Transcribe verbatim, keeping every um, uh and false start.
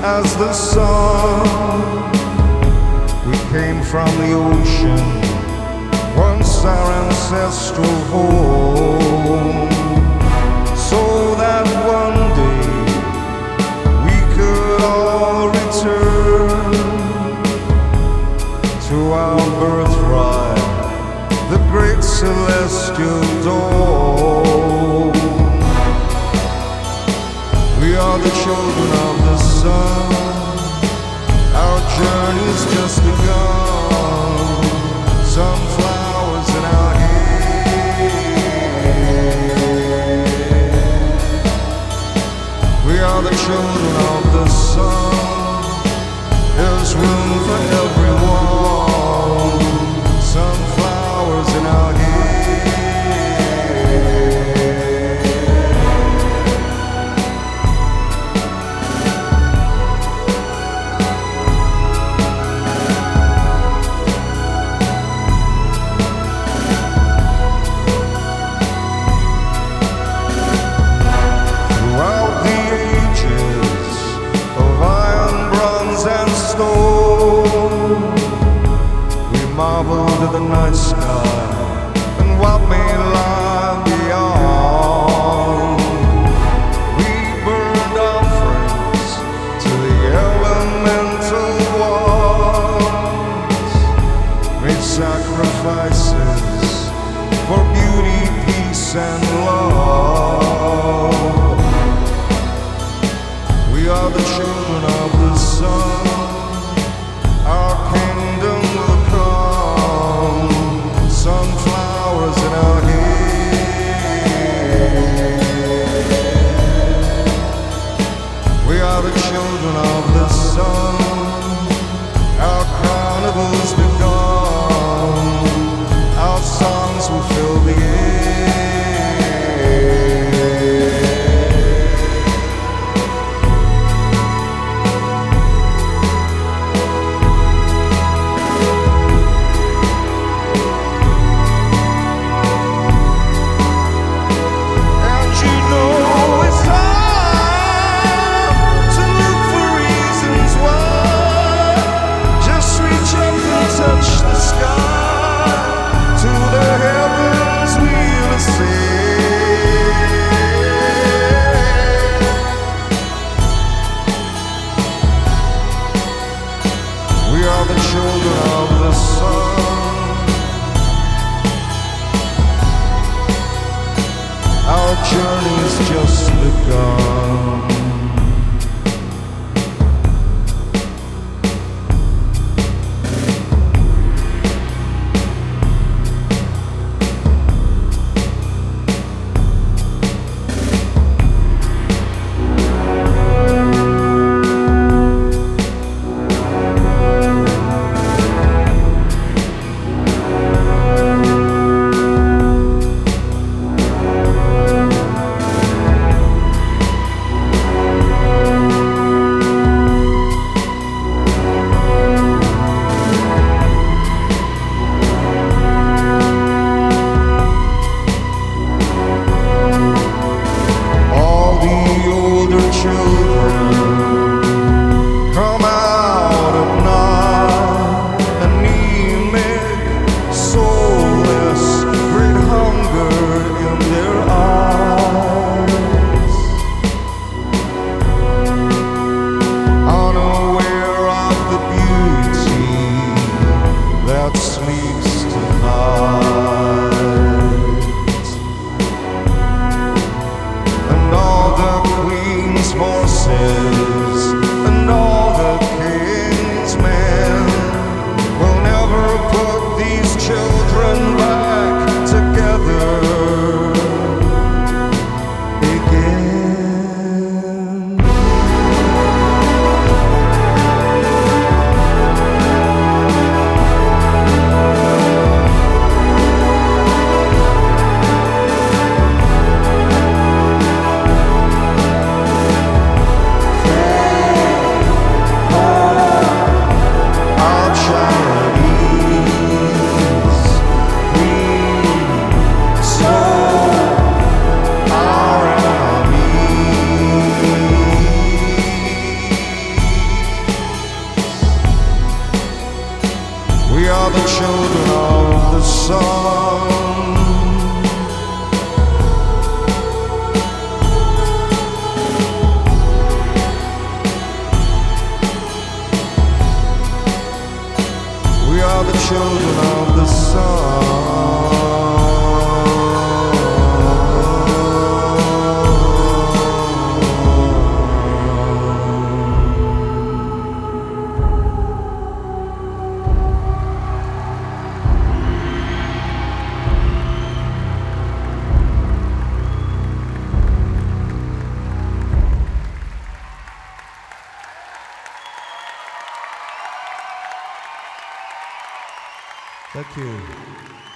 as the sun. We came from the ocean, once our ancestral home, so that one day we could all return to our birthright, the great celestial dome. We are the children of the sun. Our journey's just begun. Sunflowers in our hair. We are the children of the sun. There's room for everyone. Sunflowers in our hair. Marvel to the night sky and what may lie beyond. We burned offerings to the elemental ones, made sacrifices for beauty, peace, and love. We are the children of the sun. Our kingdom will come. Sunflowers in our hair. We are the children of the sun. Our carnival's begun. Our songs will fill the air. We are the children of the sun. Our journey's just begun. And all the king's men will never put these children back together again. Thank you.